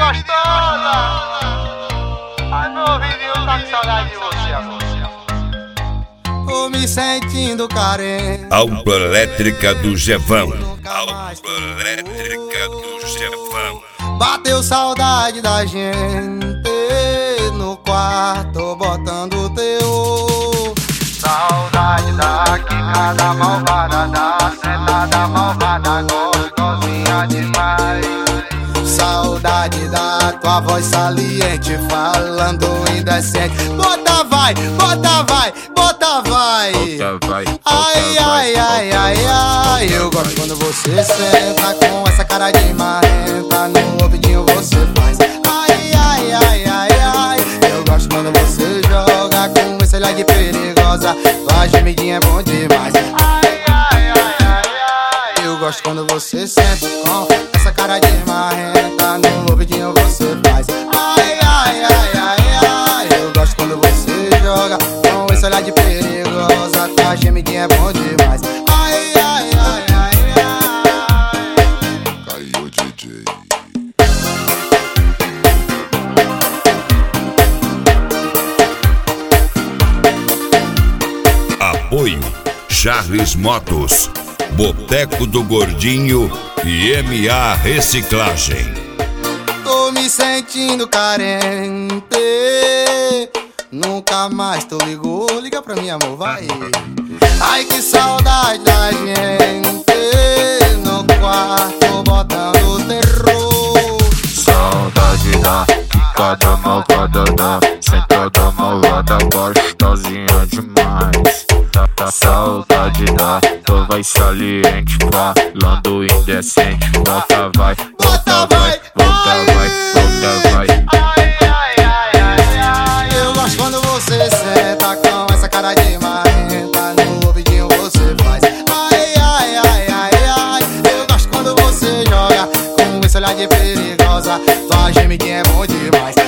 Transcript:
gostosa. Ai, meu ouvidinho tá com saudade de você, amor. Tô me sentindo carente. Autoelétrica do Jevão. Autoelétrica do Jevão. Bateu saudade da gente no quarto botando teu. Saudade da quicada malvada, da sentada malvada, gostosinha demais. Saudade da tua voz saliente, falando indecente. Bota vai, bota vai, bota vai. Ai, ai, ai, ai, ai. Eu gosto quando você senta com essa cara de marrenta. No ouvidinho você faz. Ai, ai, ai, ai, ai. Eu gosto quando você joga com esse olhar de perigosa. Tua gemidinha é bom demais. Ai, ai, ai, ai, ai. Eu gosto quando você senta com essa cara de marrenta. No ouvidinho você faz. Ai, ai, ai, ai, ai. Eu gosto quando você joga com esse olhar de perigosa. Tua gemidinha é bom demais. Ai, ai, ai, ai, ai. Caiu o DJ. Apoio Charles Motos, Boteco do Gordinho e MA Reciclagem. Tô me sentindo carente. Nunca mais tu ligou. Liga pra mim, amor, vai. Ai, que saudade da gente no quarto botando terror. Saudade da quicada malvada, da sentada malvada, gostosinha demais. Saudade da tua voz saliente, falando indecente. Volta vai, volta vai, volta vai, volta vai. Ai, ai, ai, ai, ai. Eu gosto quando você senta com essa cara de marrenta. No ouvidinho você faz. Ai, ai, ai, ai, ai. Eu gosto quando você joga com esse olhar de perigosa. Tua gemidinha é bom demais.